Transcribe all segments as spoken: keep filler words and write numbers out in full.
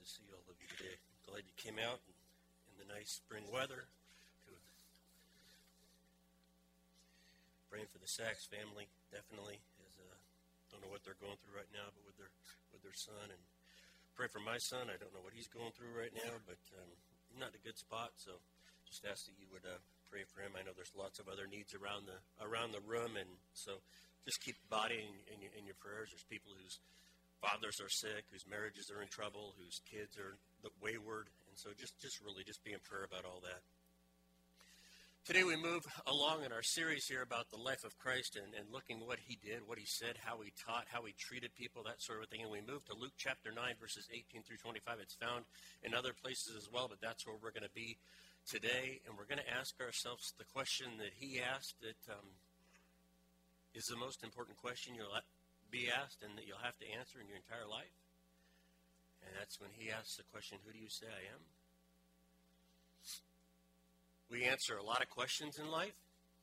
to see all of you today. Glad you came out in the nice spring weather. Praying for the Sachs family, definitely. As uh, don't know what they're going through right now, but with their with their son, and pray for my son. I don't know what he's going through right now, but um, he's not in a good spot. So just ask that you would uh, pray for him. I know there's lots of other needs around the around the room, and so just keep the body in, in, your, in your prayers. There's people whose fathers are sick, whose marriages are in trouble, whose kids are wayward, and so just just really just be in prayer about all that. Today we move along in our series here about the life of Christ and, and looking what he did, what he said, how he taught, how he treated people, that sort of thing. And we move to Luke chapter nine, verses eighteen through twenty-five. It's found in other places as well, but that's where we're going to be today. And we're going to ask ourselves the question that he asked that um, is the most important question you'll be asked and that you'll have to answer in your entire life. And that's when he asks the question, who do you say I am? We answer a lot of questions in life,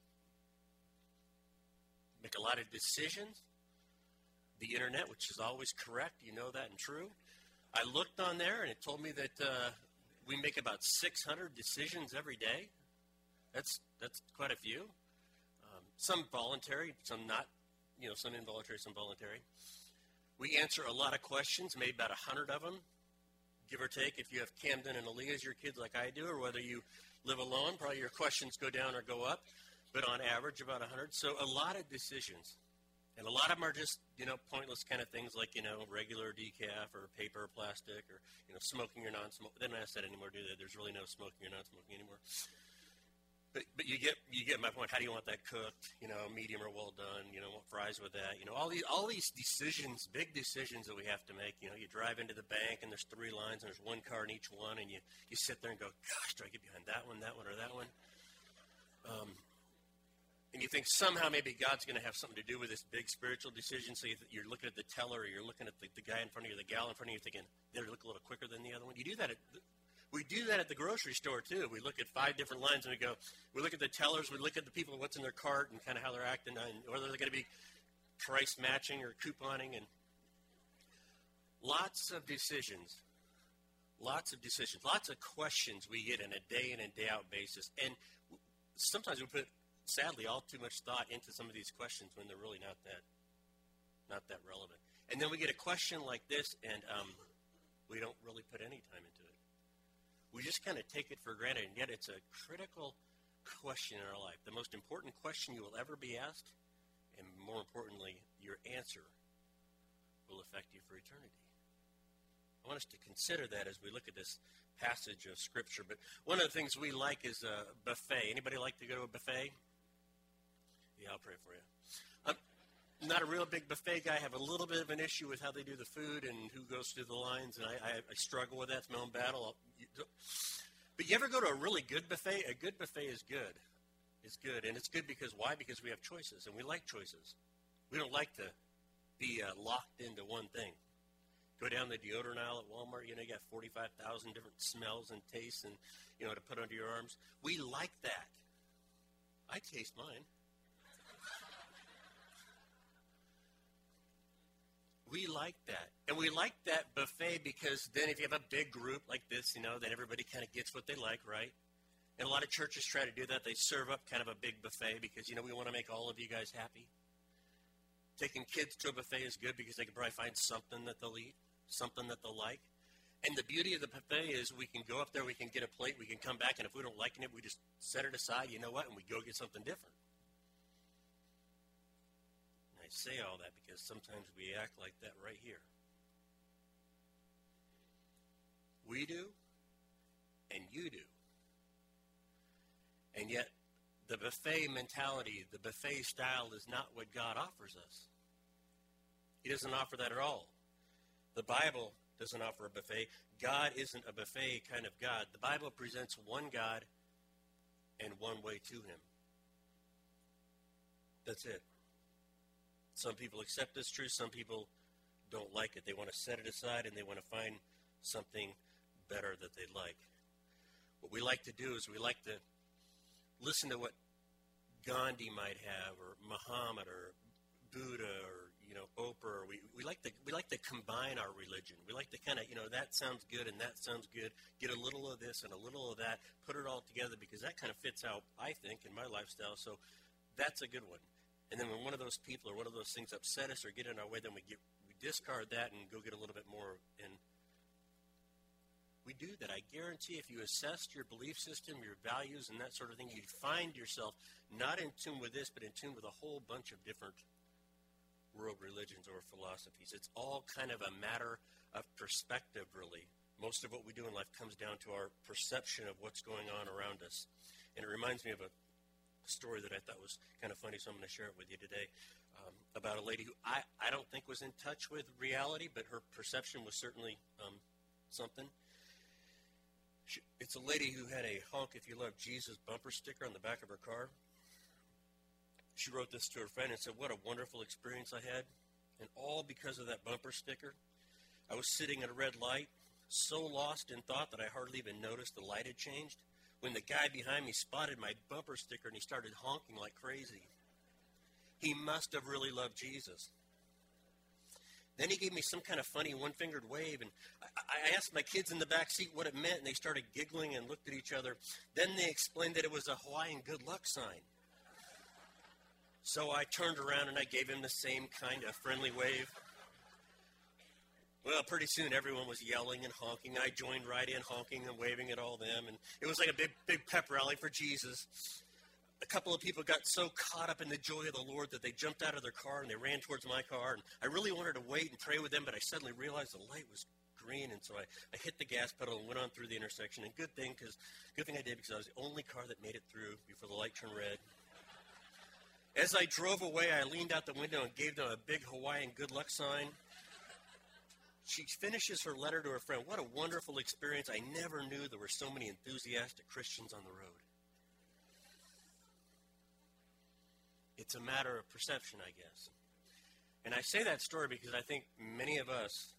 make a lot of decisions. The internet, which is always correct, you know that and true. I looked on there and it told me that uh, we make about six hundred decisions every day. That's that's quite a few. Um, some voluntary, some not, you know, some involuntary, some voluntary. We answer a lot of questions, maybe about a hundred of them, give or take. If you have Camden and Aaliyah as your kids like I do, or whether you live alone, probably your questions go down or go up, but on average about one hundred. So a lot of decisions, and a lot of them are just, you know, pointless kind of things like, you know, regular decaf or paper or plastic or, you know, smoking or non-smoking. They don't ask that anymore, do they? There's really no smoking or non-smoking anymore. But but you get you get my point. How do you want that cooked? You know, medium or well done? You know, want fries with that? You know, all these all these decisions, big decisions that we have to make. You know, you drive into the bank and there's three lines and there's one car in each one, and you, you sit there and go, gosh, do I get behind that one, that one, or that one? Um, and you think somehow maybe God's going to have something to do with this big spiritual decision. So you th- you're looking at the teller, or you're looking at the, the guy in front of you, the gal in front of you, thinking they look a little quicker than the other one. You do that at the, We do that at the grocery store, too. We look at five different lines, and we go, we look at the tellers, we look at the people, what's in their cart, and kind of how they're acting, and whether they're going to be price matching or couponing, and lots of decisions, lots of decisions, lots of questions we get on a day in and day out basis. And sometimes we put, sadly, all too much thought into some of these questions when they're really not that, not that relevant. And then we get a question like this, and um, we don't really put any time into it. We just kind of take it for granted, and yet it's a critical question in our life. The most important question you will ever be asked, and more importantly, your answer will affect you for eternity. I want us to consider that as we look at this passage of Scripture. But one of the things we like is a buffet. Anybody like to go to a buffet? Yeah, I'll pray for you. I'm not a real big buffet guy. I have a little bit of an issue with how they do the food and who goes through the lines, and I, I, I struggle with that. It's my own battle. I'll, But you ever go to a really good buffet? A good buffet is good. It's good. And it's good because why? Because we have choices, and we like choices. We don't like to be uh, locked into one thing. Go down the deodorant aisle at Walmart, you know, you got forty-five thousand different smells and tastes and, you know, to put under your arms. We like that. I taste mine. We like that. And we like that buffet because then if you have a big group like this, you know, then everybody kind of gets what they like, right? And a lot of churches try to do that. They serve up kind of a big buffet because, you know, we want to make all of you guys happy. Taking kids to a buffet is good because they can probably find something that they'll eat, something that they'll like. And the beauty of the buffet is we can go up there, we can get a plate, we can come back, and if we don't like it, we just set it aside, you know what, and we go get something different. Say all that because sometimes we act like that right here. We do, and you do. And yet, the buffet mentality, the buffet style is not what God offers us. He doesn't offer that at all. The Bible doesn't offer a buffet. God isn't a buffet kind of God. The Bible presents one God and one way to him. That's it. Some people accept this truth. Some people don't like it. They want to set it aside, and they want to find something better that they like. What we like to do is we like to listen to what Gandhi might have, or Muhammad, or Buddha or, you know, Oprah. Or we, we like to we like to combine our religion. We like to kind of, you know, that sounds good and that sounds good. Get a little of this and a little of that. Put it all together because that kind of fits out, I think, in my lifestyle. So that's a good one. And then when one of those people or one of those things upset us or get in our way, then we get we discard that and go get a little bit more. And we do that. I guarantee if you assessed your belief system, your values, and that sort of thing, you'd find yourself not in tune with this, but in tune with a whole bunch of different world religions or philosophies. It's all kind of a matter of perspective, really. Most of what we do in life comes down to our perception of what's going on around us. And it reminds me of a story that I thought was kind of funny, so I'm going to share it with you today, um, about a lady who I, I don't think was in touch with reality, but her perception was certainly um, something. She, it's a lady who had a Honk If You Love Jesus bumper sticker on the back of her car. She wrote this to her friend and said, "What a wonderful experience I had, and all because of that bumper sticker. I was sitting at a red light, so lost in thought that I hardly even noticed the light had changed. When the guy behind me spotted my bumper sticker and he started honking like crazy. He must have really loved Jesus. Then he gave me some kind of funny one-fingered wave, and I, I asked my kids in the back seat what it meant, and they started giggling and looked at each other. Then they explained that it was a Hawaiian good luck sign. So I turned around and I gave him the same kind of friendly wave. Well, pretty soon everyone was yelling and honking. I joined right in, honking and waving at all them, and it was like a big, big pep rally for Jesus. A couple of people got so caught up in the joy of the Lord that they jumped out of their car and they ran towards my car. And I really wanted to wait and pray with them, but I suddenly realized the light was green, and so I, I hit the gas pedal and went on through the intersection. And good thing, because good thing I did, because I was the only car that made it through before the light turned red. As I drove away, I leaned out the window and gave them a big Hawaiian good luck sign. She finishes her letter to her friend. What a wonderful experience. I never knew there were so many enthusiastic Christians on the road. It's a matter of perception, I guess. And I say that story because I think many of us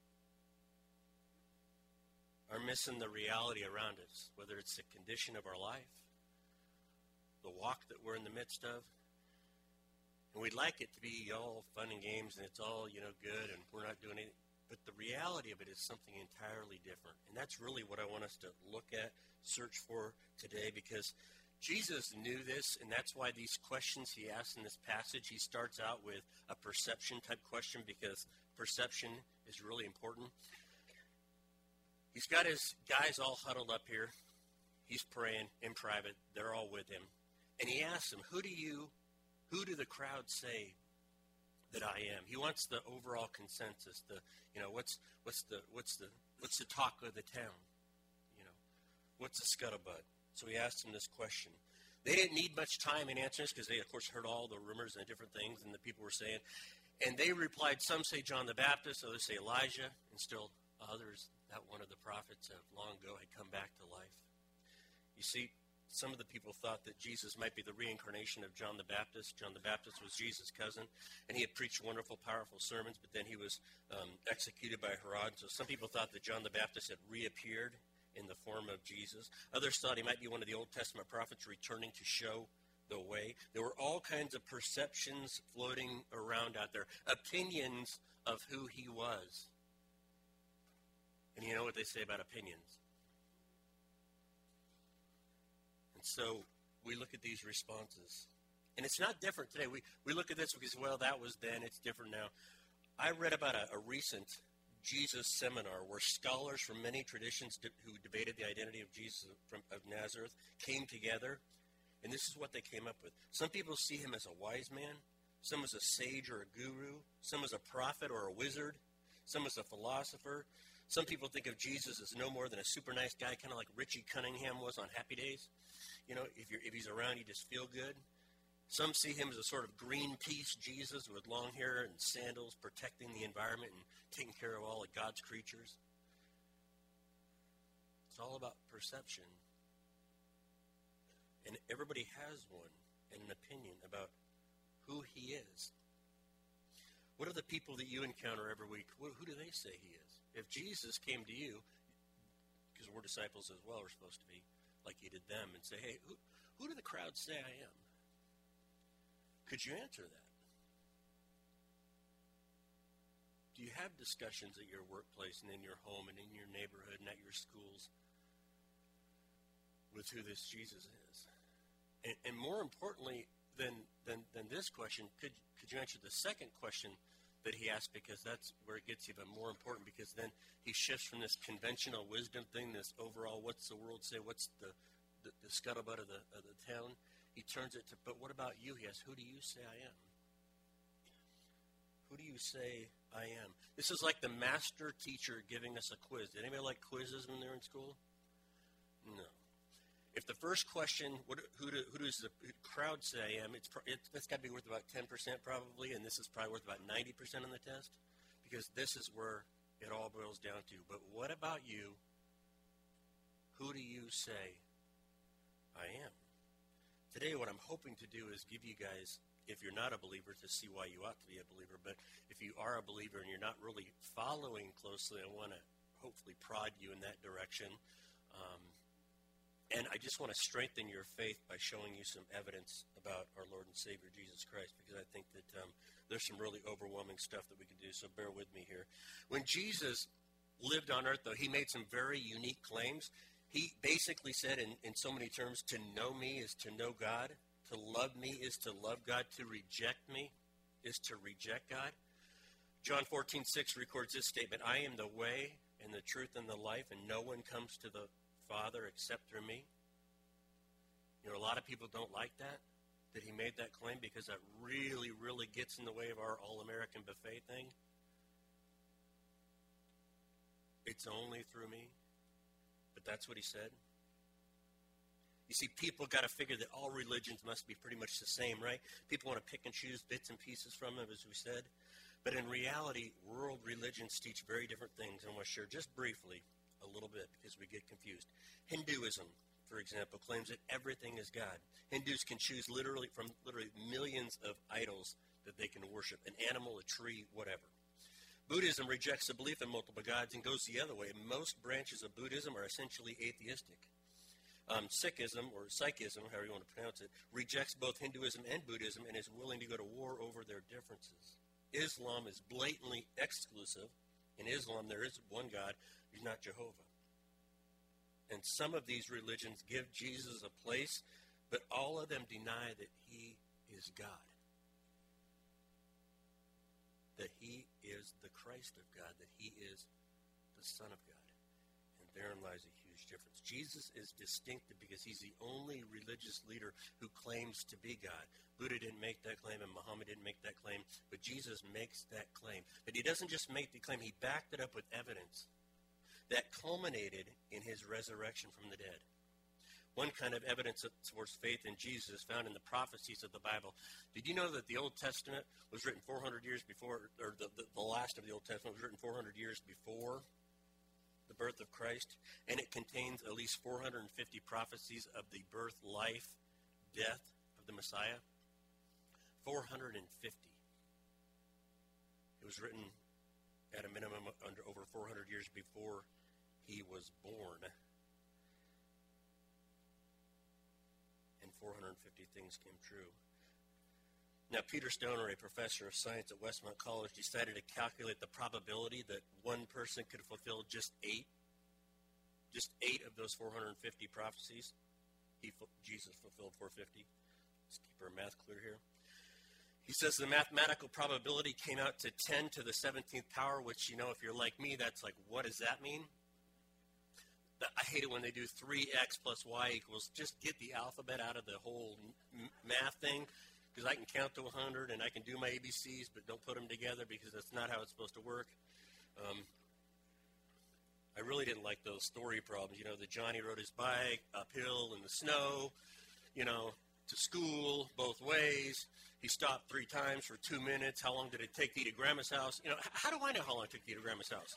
are missing the reality around us, whether it's the condition of our life, the walk that we're in the midst of. And we'd like it to be all fun and games and it's all, you know, good and we're not doing anything. But the reality of it is something entirely different. And that's really what I want us to look at, search for today, because Jesus knew this, and that's why these questions he asks in this passage, he starts out with a perception-type question, because perception is really important. He's got his guys all huddled up here. He's praying in private. They're all with him. And he asks them, who do you, who do the crowd say that I am? He wants the overall consensus, the, you know, what's what's the what's the what's the talk of the town? You know, what's the scuttlebutt? So he asked him this question. They didn't need much time in answering this because they, of course, heard all the rumors and different things and the people were saying. And they replied, some say John the Baptist, others say Elijah, and still others that one of the prophets of long ago had come back to life. You see, some of the people thought that Jesus might be the reincarnation of John the Baptist. John the Baptist was Jesus' cousin, and he had preached wonderful, powerful sermons, but then he was um, executed by Herod. So some people thought that John the Baptist had reappeared in the form of Jesus. Others thought he might be one of the Old Testament prophets returning to show the way. There were all kinds of perceptions floating around out there, opinions of who he was. And you know what they say about opinions. And so we look at these responses. And it's not different today. We, we look at this because, well, that was then, it's different now. I read about a, a recent Jesus seminar where scholars from many traditions de- who debated the identity of Jesus from, of Nazareth came together, and this is what they came up with. Some people see him as a wise man, some as a sage or a guru, some as a prophet or a wizard, some as a philosopher. Some people think of Jesus as no more than a super nice guy, kind of like Richie Cunningham was on Happy Days. You know, if, you're, if he's around, you just feel good. Some see him as a sort of Greenpeace Jesus with long hair and sandals, protecting the environment and taking care of all of God's creatures. It's all about perception. And everybody has one and an opinion about who he is. What are the people that you encounter every week? Who do they say he is? If Jesus came to you, because we're disciples as well, we're supposed to be, like he did them, and say, hey, who, who do the crowd say I am? Could you answer that? do you have discussions at your workplace and in your home and in your neighborhood and at your schools with who this Jesus is? And, and more importantly than, than, than this question, could, could you answer the second question that he asked, because that's where it gets even more important, because then he shifts from this conventional wisdom thing, this overall what's the world say, what's the, the, the scuttlebutt of the, of the town, he turns it to, but what about you? He asks, who do you say I am? Who do you say I am? This is like the master teacher giving us a quiz. Did anybody like quizzes when they were in school? No. If the first question, what, who, do, who does the crowd say I am, it's, it, it's got to be worth about ten percent probably, and this is probably worth about ninety percent on the test, because this is where it all boils down to. But what about you? Who do you say I am? Today what I'm hoping to do is give you guys, if you're not a believer, to see why you ought to be a believer. But if you are a believer and you're not really following closely, I want to hopefully prod you in that direction. Um, and I just want to strengthen your faith by showing you some evidence about our Lord and Savior, Jesus Christ, because I think that um, there's some really overwhelming stuff that we can do, so bear with me here. When Jesus lived on earth, though, he made some very unique claims. He basically said in, in so many terms, to know me is to know God. To love me is to love God. To reject me is to reject God. John fourteen six records this statement, I am the way and the truth and the life, and no one comes to the Father except through me. You know, a lot of people don't like that, that he made that claim, because that really, really gets in the way of our all-American buffet thing. It's only through me. But that's what he said. You see, people got to figure that all religions must be pretty much the same, right? People want to pick and choose bits and pieces from them, as we said. But in reality, world religions teach very different things. And I want to share just briefly a little bit, because we get confused. Hinduism, for example, claims that everything is God. Hindus can choose literally from literally millions of idols that they can worship, an animal, a tree, whatever. Buddhism rejects the belief in multiple gods and goes the other way. Most branches of Buddhism are essentially atheistic. Um, Sikhism, or Sikhism, however you want to pronounce it, rejects both Hinduism and Buddhism and is willing to go to war over their differences. Islam is blatantly exclusive. In Islam, there is one God. He's not Jehovah. And some of these religions give Jesus a place, but all of them deny that he is God. That he is the Christ of God, that he is the Son of God. And therein lies a huge difference. Jesus is distinctive because he's the only religious leader who claims to be God. Buddha didn't make that claim, and Muhammad didn't make that claim, but Jesus makes that claim. But he doesn't just make the claim, he backed it up with evidence that culminated in his resurrection from the dead. One kind of evidence towards faith in Jesus is found in the prophecies of the Bible. Did you know that the Old Testament was written four hundred years before, or the, the, the last of the Old Testament was written four hundred years before the birth of Christ? And it contains at least four hundred fifty prophecies of the birth, life, death of the Messiah. four hundred fifty. It was written at a minimum under over four hundred years before he was born. And four hundred fifty things came true. Now, Peter Stoner, a professor of science at Westmont College, decided to calculate the probability that one person could fulfill just eight, just eight of those four hundred fifty prophecies. He, Jesus fulfilled four hundred fifty. Let's keep our math clear here. He says the mathematical probability came out to ten to the seventeenth power, which, you know, if you're like me, that's like, what does that mean? I hate it when they do three x plus y equals. Just get the alphabet out of the whole m- math thing, because I can count to one hundred and I can do my A B Cs, but don't put them together because that's not how it's supposed to work. Um, I really didn't like those story problems. You know, that Johnny rode his bike uphill in the snow, you know, to school both ways. He stopped three times for two minutes. How long did it take to eat at Grandma's house? You know, how do I know how long it took to eat at Grandma's house?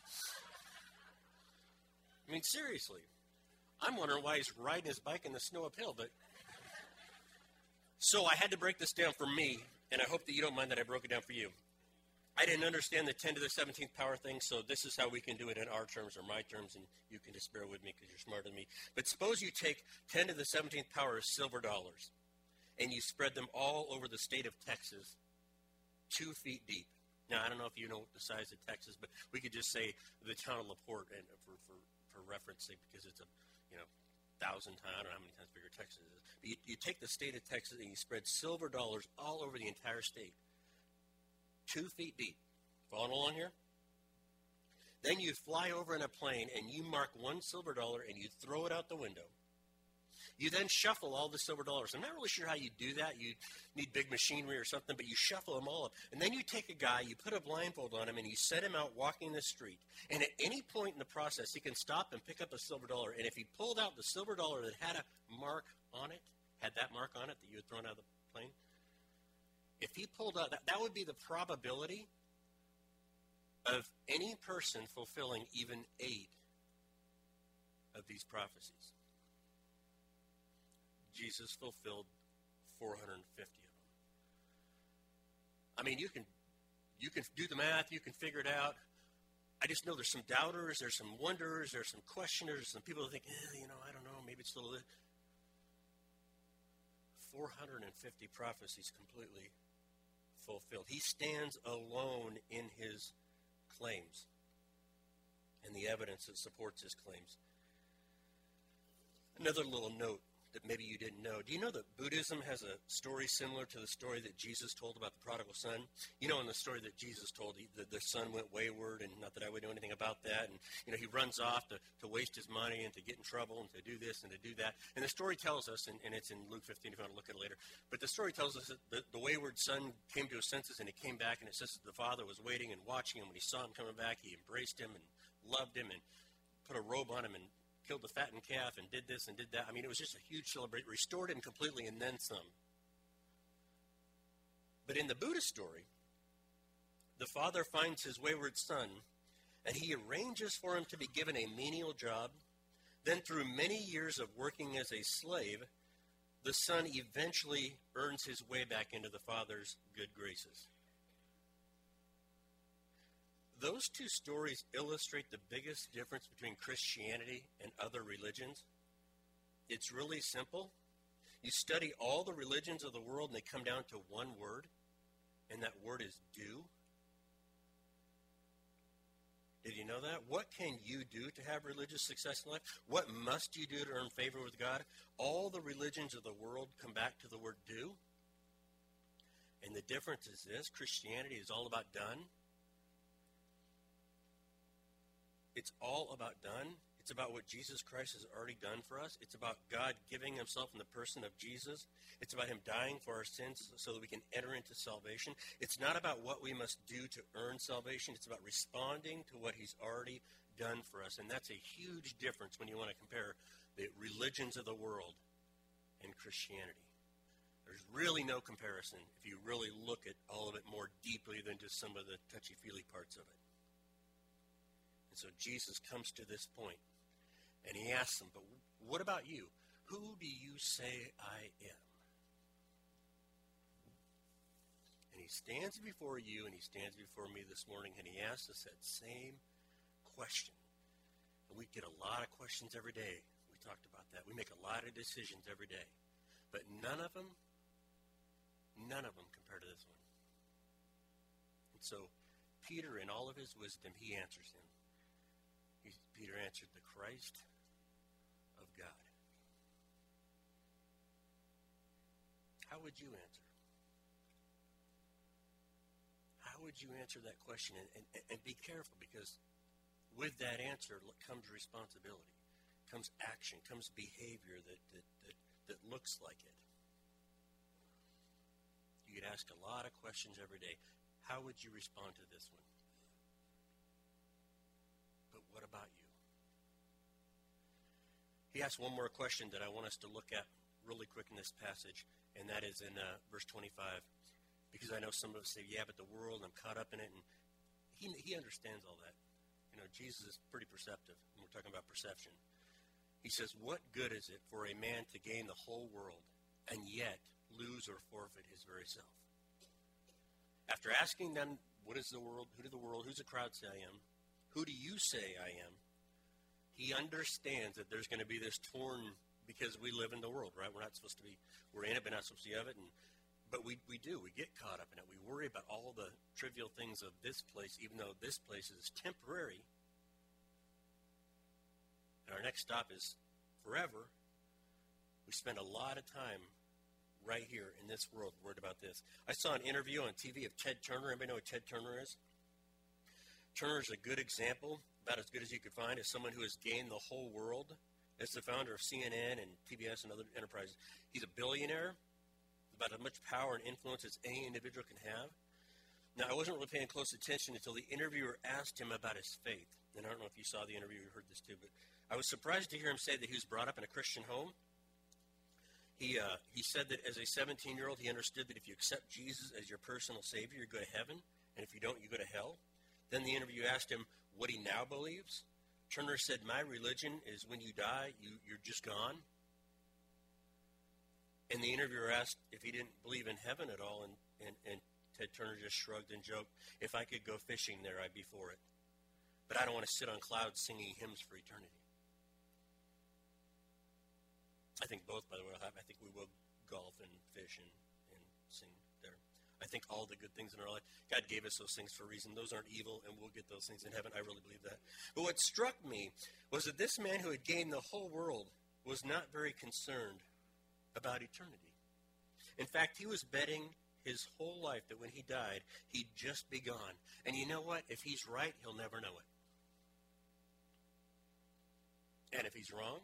I mean, seriously. I'm wondering why he's riding his bike in the snow uphill. But so I had to break this down for me, and I hope that you don't mind that I broke it down for you. I didn't understand the ten to the seventeenth power thing, so this is how we can do it in our terms or my terms, and you can just bear with me because you're smarter than me. But suppose you take ten to the seventeenth power of silver dollars, and you spread them all over the state of Texas, two feet deep. Now, I don't know if you know the size of Texas, but we could just say the town of LaPorte, and for, for, for reference sake, because it's a, you know, thousand times, I don't know how many times bigger Texas is. But you, you take the state of Texas and you spread silver dollars all over the entire state, two feet deep. Following along here? Then you fly over in a plane and you mark one silver dollar and you throw it out the window. You then shuffle all the silver dollars. I'm not really sure how you do that. You need big machinery or something, but you shuffle them all up. And then you take a guy, you put a blindfold on him, and you set him out walking the street. And at any point in the process, he can stop and pick up a silver dollar. And if he pulled out the silver dollar that had a mark on it, had that mark on it that you had thrown out of the plane, if he pulled out, that, that would be the probability of any person fulfilling even eight of these prophecies. Jesus fulfilled four hundred fifty of them. I mean, you can you can do the math, you can figure it out. I just know there's some doubters, there's some wonderers, there's some questioners, some people who think, eh, you know, I don't know, maybe it's a little bit. four hundred fifty prophecies completely fulfilled. He stands alone in his claims and the evidence that supports his claims. Another little note that maybe you didn't know. Do you know that Buddhism has a story similar to the story that Jesus told about the prodigal son? You know, in the story that Jesus told, he, the, the son went wayward, and not that I would know anything about that. And, you know, he runs off to, to waste his money and to get in trouble and to do this and to do that. And the story tells us, and, and it's in Luke fifteen if you want to look at it later, but the story tells us that the, the wayward son came to his senses and he came back, and it says that the father was waiting and watching him. When he saw him coming back, he embraced him and loved him and put a robe on him and killed the fattened calf and did this and did that. I mean, it was just a huge celebration. Restored him completely and then some. But in the Buddha story, the father finds his wayward son, and he arranges for him to be given a menial job. Then through many years of working as a slave, the son eventually earns his way back into the father's good graces. Those two stories illustrate the biggest difference between Christianity and other religions. It's really simple. You study all the religions of the world, and they come down to one word, and that word is do. Did you know that? What can you do to have religious success in life? What must you do to earn favor with God? All the religions of the world come back to the word do. And the difference is this: Christianity is all about done. It's all about done. It's about what Jesus Christ has already done for us. It's about God giving himself in the person of Jesus. It's about him dying for our sins so that we can enter into salvation. It's not about what we must do to earn salvation. It's about responding to what he's already done for us. And that's a huge difference when you want to compare the religions of the world and Christianity. There's really no comparison if you really look at all of it more deeply than just some of the touchy-feely parts of it. So Jesus comes to this point, and he asks them, but what about you? Who do you say I am? And he stands before you, and he stands before me this morning, and he asks us that same question. And we get a lot of questions every day. We talked about that. We make a lot of decisions every day. But none of them, none of them compare to this one. And so Peter, in all of his wisdom, he answers him. Peter answered, the Christ of God. How would you answer? How would you answer that question? And, and, and be careful, because with that answer comes responsibility, comes action, comes behavior that, that, that, that looks like it. You could ask a lot of questions every day. How would you respond to this one? But what about you? He asks one more question that I want us to look at really quick in this passage, and that is in uh, verse twenty-five. Because I know some of us say, yeah, but the world, I'm caught up in it. And he, he understands all that. You know, Jesus is pretty perceptive, and we're talking about perception. He says, what good is it for a man to gain the whole world and yet lose or forfeit his very self? After asking them, what is the world? Who do the world? Who's the crowd say I am? Who do you say I am? He understands that there's going to be this torn, because we live in the world, right? We're not supposed to be, we're in it, but not supposed to be of it. And, but we, we do. We get caught up in it. We worry about all the trivial things of this place, even though this place is temporary. And our next stop is forever. We spend a lot of time right here in this world worried about this. I saw an interview on T V of Ted Turner. Anybody know who Ted Turner is? Turner is a good example, about as good as you could find, as someone who has gained the whole world. As the founder of C N N and P B S and other enterprises. He's a billionaire, about as much power and influence as any individual can have. Now, I wasn't really paying close attention until the interviewer asked him about his faith. And I don't know if you saw the interview, you heard this too, but I was surprised to hear him say that he was brought up in a Christian home. He uh, he said that as a seventeen-year-old, he understood that if you accept Jesus as your personal Savior, you go to heaven, and if you don't, you go to hell. Then the interview asked him what he now believes. Turner said, my religion is when you die, you, you're just gone. And the interviewer asked if he didn't believe in heaven at all, and, and, and Ted Turner just shrugged and joked, if I could go fishing there, I'd be for it. But I don't want to sit on clouds singing hymns for eternity. I think both, by the way, will happen. I think we will golf and fish and, and sing there. I think all the good things in our life, God gave us those things for a reason. Those aren't evil, and we'll get those things in heaven. I really believe that. But what struck me was that this man who had gained the whole world was not very concerned about eternity. In fact, he was betting his whole life that when he died, he'd just be gone. And you know what? If he's right, he'll never know it. And if he's wrong,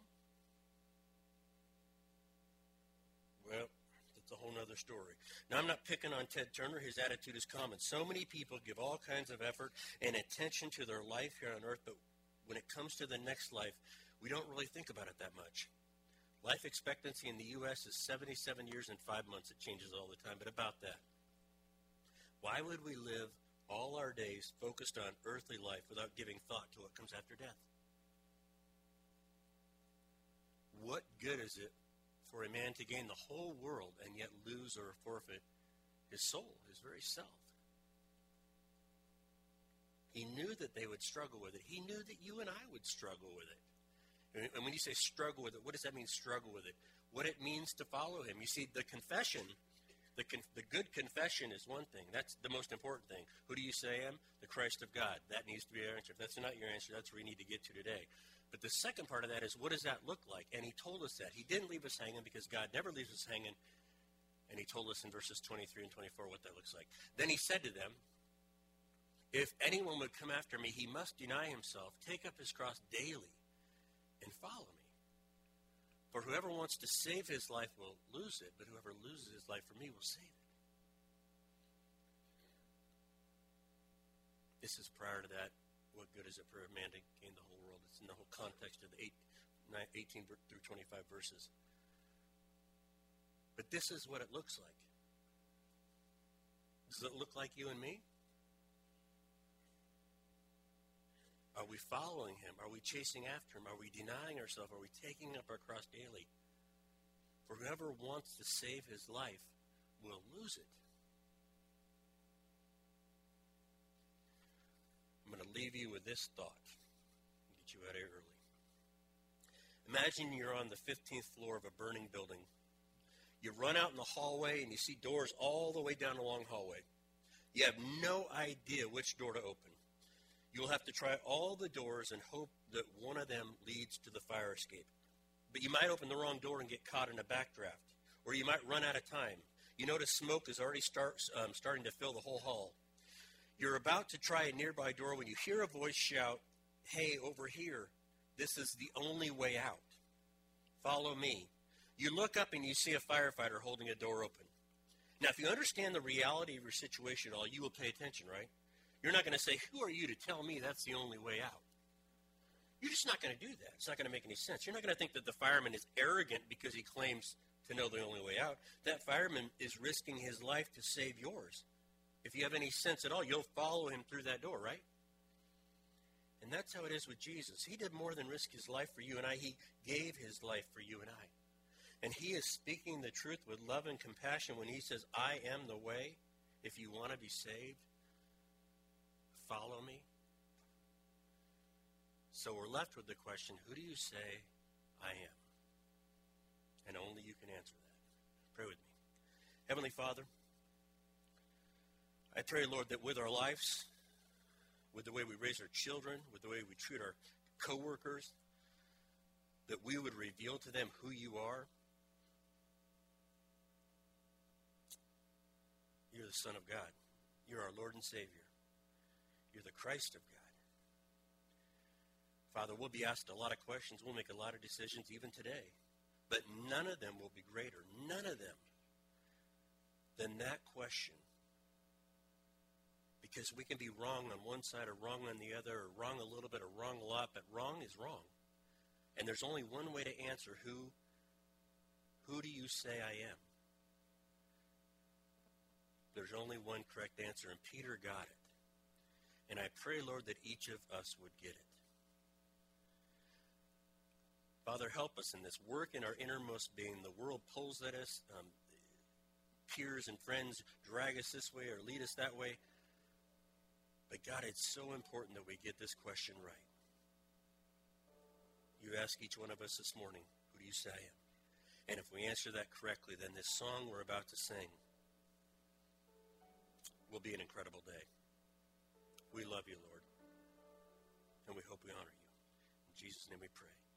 well, that's a whole other story. Now, I'm not picking on Ted Turner. His attitude is common. So many people give all kinds of effort and attention to their life here on earth, but when it comes to the next life, we don't really think about it that much. Life expectancy in the U S is seventy-seven years and five months. It changes all the time, but about that. Why would we live all our days focused on earthly life without giving thought to what comes after death? What good is it for a man to gain the whole world and yet lose or forfeit his soul, his very self? He knew that they would struggle with it. He knew that you and I would struggle with it. And when you say struggle with it, what does that mean, struggle with it? What it means to follow him. You see, the confession, the con- the good confession is one thing. That's the most important thing. Who do you say I am? The Christ of God. That needs to be your answer. If that's not your answer, that's where you need to get to today. But the second part of that is, what does that look like? And he told us that. He didn't leave us hanging because God never leaves us hanging. And he told us in verses twenty-three and twenty-four what that looks like. Then he said to them, if anyone would come after me, he must deny himself, take up his cross daily, and follow me. For whoever wants to save his life will lose it, but whoever loses his life for me will save it. This is prior to that. What good is it for a man to gain the whole world? It's in the whole context of the eight, nine, eighteen through twenty-five verses. But this is what it looks like. Does it look like you and me? Are we following him? Are we chasing after him? Are we denying ourselves? Are we taking up our cross daily? For whoever wants to save his life will lose it. I'm going to leave you with this thought and get you out of here early. Imagine you're on the fifteenth floor of a burning building. You run out in the hallway and you see doors all the way down the long hallway. You have no idea which door to open. You'll have to try all the doors and hope that one of them leads to the fire escape. But you might open the wrong door and get caught in a backdraft. Or you might run out of time. You notice smoke is already start, um, starting to fill the whole hall. You're about to try a nearby door when you hear a voice shout, hey, over here, this is the only way out. Follow me. You look up and you see a firefighter holding a door open. Now, if you understand the reality of your situation at all, you will pay attention, right? You're not going to say, who are you to tell me that's the only way out? You're just not going to do that. It's not going to make any sense. You're not going to think that the fireman is arrogant because he claims to know the only way out. That fireman is risking his life to save yours. If you have any sense at all, you'll follow him through that door, right? And that's how it is with Jesus. He did more than risk his life for you and I. He gave his life for you and I. And he is speaking the truth with love and compassion when he says, I am the way. If you want to be saved, follow me. So we're left with the question, who do you say I am? And only you can answer that. Pray with me. Heavenly Father, I pray, Lord, that with our lives, with the way we raise our children, with the way we treat our coworkers, that we would reveal to them who you are. You're the Son of God. You're our Lord and Savior. You're the Christ of God. Father, we'll be asked a lot of questions. We'll make a lot of decisions even today. But none of them will be greater, none of them, than that question. Because we can be wrong on one side or wrong on the other, or wrong a little bit or wrong a lot, but wrong is wrong. And there's only one way to answer, who, who do you say I am? There's only one correct answer, and Peter got it. And I pray, Lord, that each of us would get it. Father, help us in this. Work in our innermost being. The world pulls at us. Um, peers and friends drag us this way or lead us that way. But God, it's so important that we get this question right. You ask each one of us this morning, who do you say I am? And if we answer that correctly, then this song we're about to sing will be an incredible day. We love you, Lord, and we hope we honor you. In Jesus' name we pray.